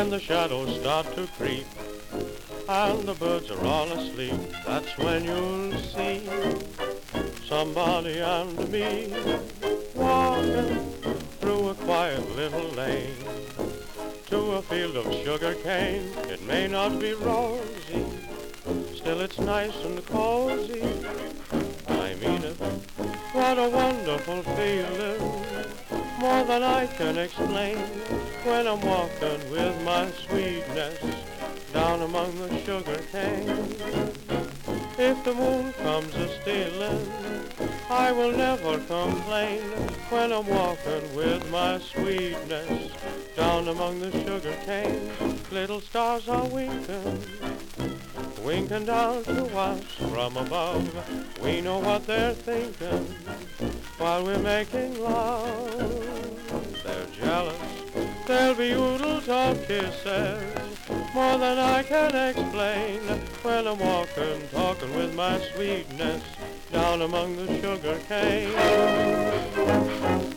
When the shadows start to creep and the birds are all asleep, that's when you'll see somebody and me walking through a quiet little lane to a field of sugar cane. It may not be rosy, still it's nice and cozy. I mean it, what a wonderful feeling, more than I can explain, when I'm walking with my sweetness down among the sugar cane. If the moon comes a-stealing, I will never complain, when I'm walking with my sweetness down among the sugar cane. Little stars are winking, winking down to us from above. We know what they're thinking while we're making love. They're jealous, there'll be oodles of kisses, more than I can explain, when I'm walking, talking with my sweetness down among the sugar cane.